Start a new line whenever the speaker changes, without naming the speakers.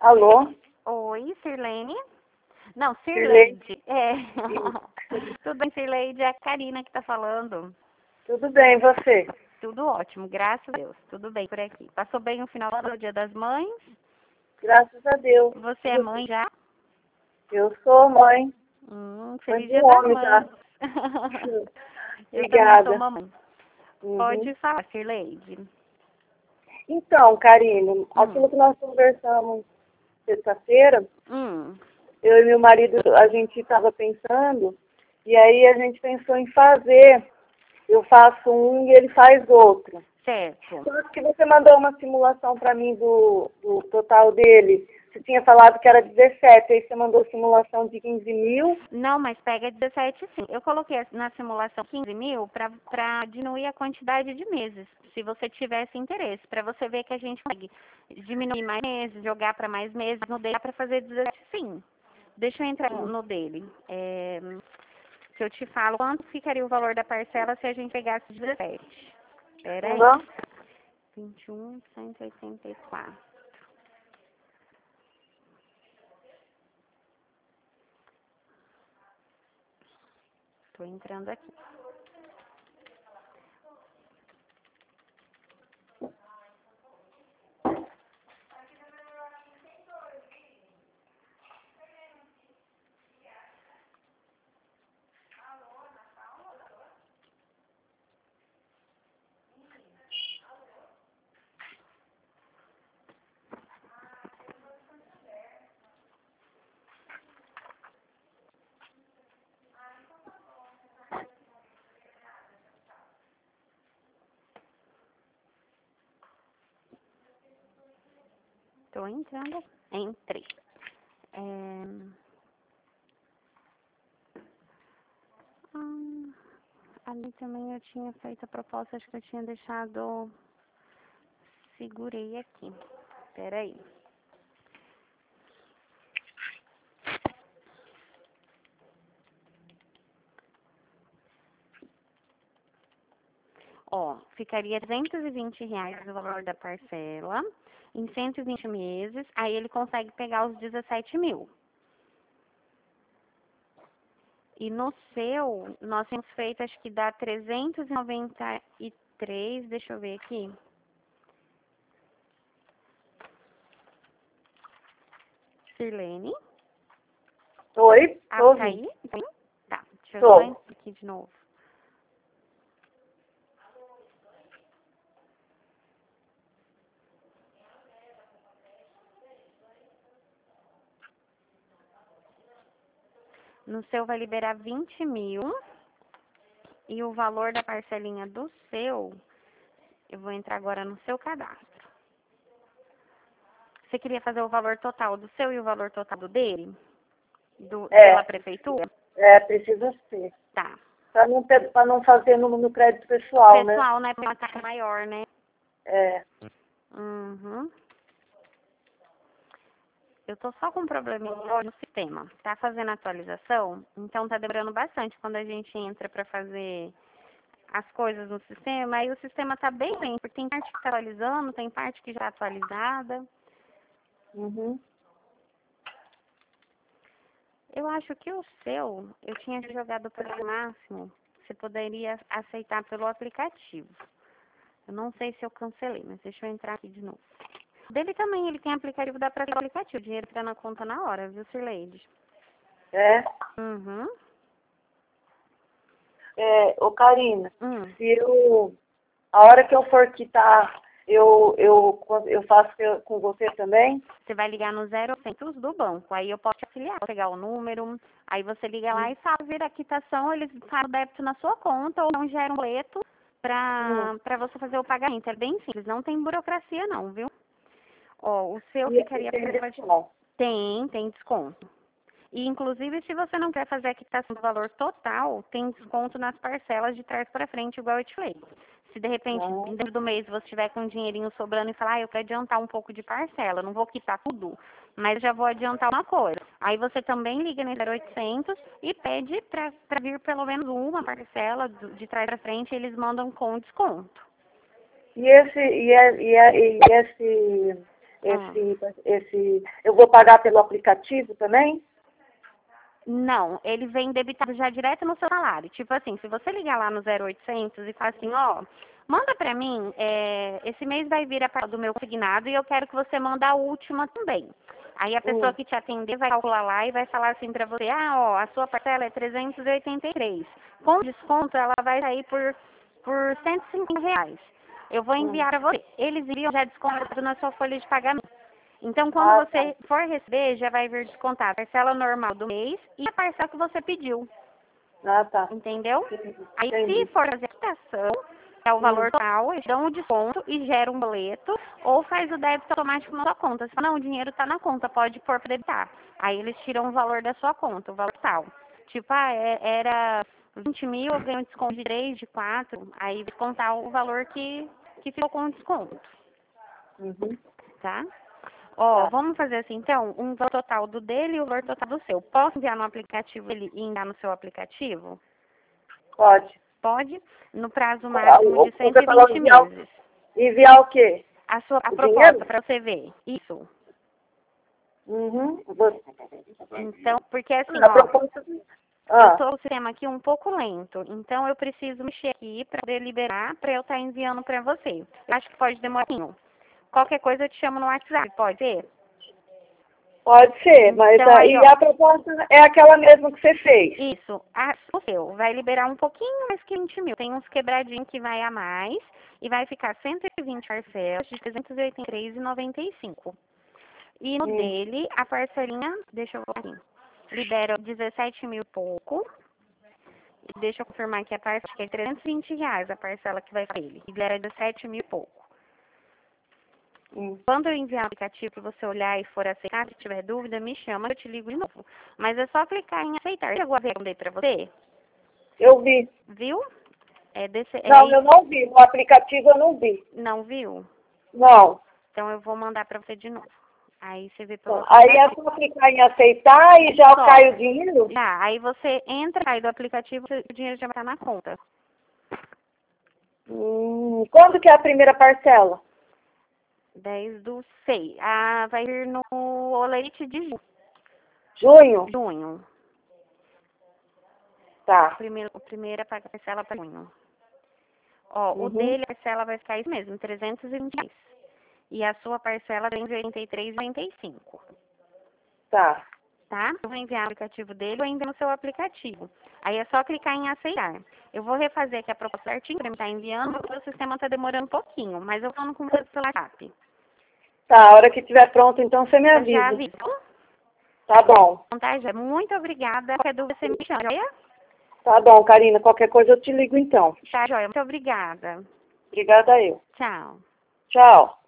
Alô?
Oi, Sirlene? Não,
Sirlene?
Sirleide. É. Tudo bem, Sirleide? É a Karina que tá falando.
Tudo bem, e você?
Tudo ótimo, graças a Deus. Tudo bem por aqui. Passou bem o final do Dia das Mães?
Graças a Deus.
Você é mãe já?
Eu sou mãe. Mãe
Feliz
de
Dia
um
das
homem,
Mães.
tá?
Eu também sou
Obrigada.
mamãe. Pode falar, Sirleide.
Então, Karine, aquilo que nós conversamos sexta-feira,
Hum,
eu e meu marido, a gente estava pensando, e aí a gente pensou em fazer. Eu faço um e ele faz outro.
certo.
Só que você mandou uma simulação para mim do total dele. Você tinha falado que era 17, aí você mandou simulação de 15 mil.
Não, mas pega 17 sim. Eu coloquei na simulação 15 mil para diminuir a quantidade de meses, se você tivesse interesse, para você ver que a gente consegue diminuir mais meses, jogar para mais meses. No dele dá para fazer 17 sim. Deixa eu entrar no dele. Que eu te falo quanto ficaria o valor da parcela se a gente pegasse 17. Espera aí.
Uhum.
21.184. Estou entrando aqui. Estou entrando. Entrei. Ali também eu tinha feito a proposta, acho que eu tinha deixado. Segurei aqui. Peraí. Ó, ficaria R$ 220 o valor da parcela, em 120 meses, aí ele consegue pegar os 17 mil. E no seu, nós temos feito, acho que dá 393, deixa eu ver aqui. Sirlene?
Oi? Tô
Tá
ouvindo.
aí? Tá, deixa eu só
Tô.
entrar aqui de novo. No seu vai liberar 20 mil e o valor da parcelinha do seu, eu vou entrar agora no seu cadastro. Você queria fazer o valor total do seu e o valor total do dele? Pela prefeitura?
Precisa ser.
Tá.
Para não fazer no crédito pessoal, né?
Pessoal, né? Porque uma taxa maior, né?
É.
Uhum. Eu tô só com um probleminha no sistema. Tá fazendo atualização, então tá demorando bastante quando a gente entra para fazer as coisas no sistema. Aí o sistema tá bem lento, porque tem parte que tá atualizando, tem parte que já é atualizada.
Uhum.
Eu acho que o seu, eu tinha jogado para o máximo, você poderia aceitar pelo aplicativo. Eu não sei se eu cancelei, mas deixa eu entrar aqui de novo. Dele também, ele tem aplicativo, dá pra ter aplicativo. O dinheiro entra na conta na hora, viu, Sirleide?
É.
Uhum.
Ô, Karina,
Hum.
se a hora que eu for quitar, eu faço com você também?
Você vai ligar no 0800 do banco. Aí eu posso te auxiliar, pegar o número. Aí você liga lá e fala, vira a quitação, eles fazem o débito na sua conta ou não gera um boleto pra você fazer o pagamento. É bem simples, não tem burocracia não, viu? Ó, o seu
E
ficaria...
tem desconto.
Tem desconto. E, inclusive, se você não quer fazer a quitação do valor total, tem desconto nas parcelas de trás para frente, igual eu te falei. Se, de repente,
Não.
dentro do mês, você tiver com um dinheirinho sobrando e falar, eu quero adiantar um pouco de parcela, não vou quitar tudo, mas já vou adiantar uma coisa. Aí você também liga no 0800 e pede para vir pelo menos uma parcela de trás para frente, e eles mandam com desconto.
E esse Eu vou pagar pelo aplicativo também?
Não, ele vem debitado já direto no seu salário. Tipo assim, se você ligar lá no 0800 e falar assim, ó, manda pra mim, esse mês vai vir a parte do meu consignado e eu quero que você mande a última também. Aí a pessoa que te atender vai calcular lá e vai falar assim pra você, a sua parcela é 383. Com desconto ela vai sair por R$ 150. Eu vou enviar a você. Eles iriam já descontado na sua folha de pagamento. Então, quando você for receber, já vai vir descontar a parcela normal do mês e a parcela que você pediu.
Tá.
Entendeu? Aí,
Entendi.
se for fazer a quitação, é o valor total, eles dão o desconto e gera um boleto, ou faz o débito automático na sua conta. Você fala, não, o dinheiro está na conta, pode pôr para debitar. Aí, eles tiram o valor da sua conta, o valor tal. Tipo, era 20 mil, eu ganho um desconto de 3, de 4, aí descontar o valor que ficou com o desconto. Tá? Vamos fazer assim, então, um valor total do dele e o valor total do seu. Posso enviar no aplicativo ele e enviar no seu aplicativo?
Pode.
Pode, no prazo máximo de 120 meses.
Enviar o quê?
A proposta para você ver. Isso. Então, porque assim, eu tô com o sistema aqui um pouco lento, então eu preciso mexer aqui para poder liberar, para eu estar enviando para você. Eu acho que pode demorar um pouquinho. Qualquer coisa eu te chamo no WhatsApp, pode ser?
Pode ser, mas
então, aí
a proposta é aquela mesma que você fez.
Isso. O seu vai liberar um pouquinho mais que 20 mil. Tem uns quebradinhos que vai a mais e vai ficar 120 parcelas de 383,95. E no dele, a parcelinha, deixa eu ver aqui, libera 17 mil e pouco. Deixa eu confirmar aqui a parcela, que é R$320 a parcela que vai para ele. Libera 17 mil e pouco. Quando eu enviar o aplicativo que você olhar e for aceitar, se tiver dúvida, me chama, eu te ligo de novo. Mas é só clicar em aceitar. Chegou a ver que eu dei pra você?
Eu vi.
Viu?
Não, eu não vi. No aplicativo eu não vi.
Não viu?
Não.
Então eu vou mandar pra você de novo. Aí você vê pelo
Aí é só clicar em aceitar e já cai o dinheiro?
Já, aí você entra, sai do aplicativo, o dinheiro já vai estar na conta.
Quando que é a primeira parcela?
10/6. Vai vir no leite de
junho.
Junho.
Tá.
Primeira parcela para junho. O dele, a parcela vai ficar isso mesmo, 320. E a sua parcela vem de 83,95.
Tá.
Tá? Eu vou enviar o aplicativo dele ou enviar no seu aplicativo. Aí é só clicar em aceitar. Eu vou refazer aqui a proposta certinho para me estar enviando, porque o sistema está demorando um pouquinho, mas eu falo com você pelo WhatsApp.
Tá, a hora que estiver pronto, então você me avisa.
Já avisou?
Tá bom.
Então, tá, já. Muito obrigada. Qualquer dúvida você me chama, joia?
Tá bom, Karina. Qualquer coisa eu te ligo então.
Tá, joia. Muito obrigada.
Obrigada eu.
Tchau.
Tchau.